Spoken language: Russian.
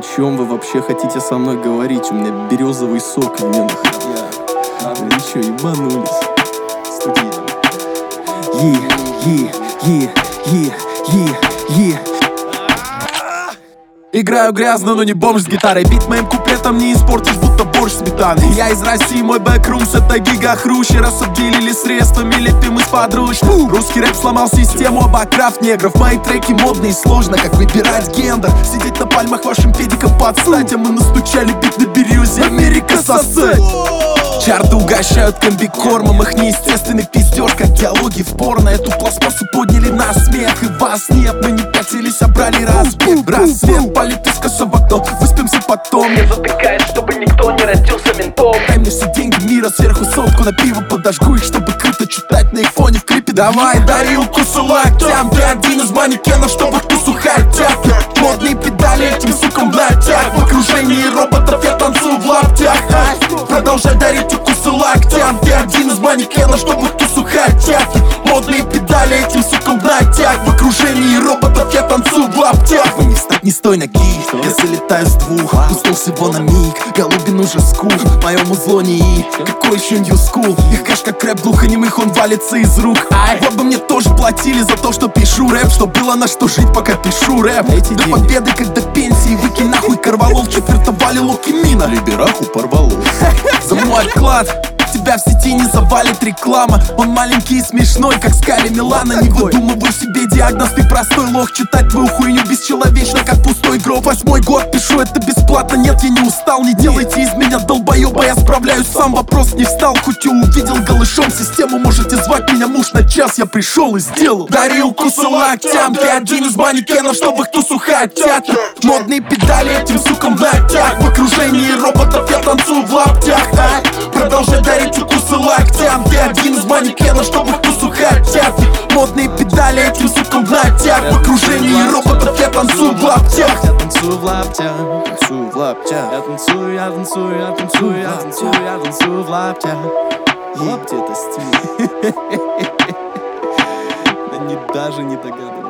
чем вы вообще хотите со мной говорить? У меня березовый сок в венах. Вы чё, ебанулись? Студия. Играю грязно, но не бомж с гитарой. Бит моим куплетом не испортишь, будто борщ сметаны. Я из России, мой бэкрумс это гигахрущи. Раз обделили средствами, лепим из подручных. Русский рэп сломал систему, обокрав негров. Мои треки модные и сложно, как выбирать гендер. Сидеть на пальмах вашим педикам подстать. А мы настучали бит на березе, Америка сосать. Чарты угощают комбикормом, их неестественный пиздеж, как диалоги в порно. Эту пластмассу подняли на смех, и вас нет. Мы не пятились, а брали разбег. Рассвет палит искоса в окно, выспимся потом. Не затыкает, чтобы никто не родился ментом. Дай мне все деньги мира, сверху сотку на пиво подожгу их, чтобы круто читать на их фоне в клипе. Давай дарилку с локтям, ты один из манекенов, чтобы тусу хотят. Модные педали этим сукам блатят. В окружении роботов я танцую в лаптях. Продолжай дарить укусы локтям, ты один из манекенов, чтобы тусу хотят. Модные педали этим сукам блатят. В окружении роботов я танцую в лаптях. Вы не встать, не стой ноги, я залетаю с двух. Уснул всего на миг, Голубин уже скул. Моему зло не и, какой еще нью скул. Их кэш как рэп глухонемых, он валится из рук. Вот бы мне тоже платили за то, что пишу рэп. Что было на что жить, пока пишу рэп. До победы, как до пенсии, выкинь нахуй корвалол. Четвертовали Локимина, Либераху порвало. За мой вклад тебя в сети не завалит реклама. Он маленький и смешной, как Скали Милана. Не выдумывай себе диагноз, ты простой лох. Читать твою хуйню бесчеловечно, как пустой гроб. 8-й год, пишу это бесплатно. Нет, я не устал, не делайте из меня долбоеба. Я справляюсь сам, вопрос не встал. Хоть и увидел голышом систему, можете звать меня муж на час. Я пришел и сделал. Дарилку с локтям, ты один из манекенов, чтобы их тусу хотят. Модные педали этим сукам блатят. В окружении роботов я танцую в лаптях. Продолжай дарить укусы локтям, ты один из манекенов, чтобы их тусу хотят. Модные педали этим сукам блатят. В окружении роботов я танцую в лаптях. Я танцую в лаптях, танцую в лаптях. Я танцую, я танцую, я танцую, я танцую, я танцую в лаптях. Лапти это стиль. Они даже не догадываются.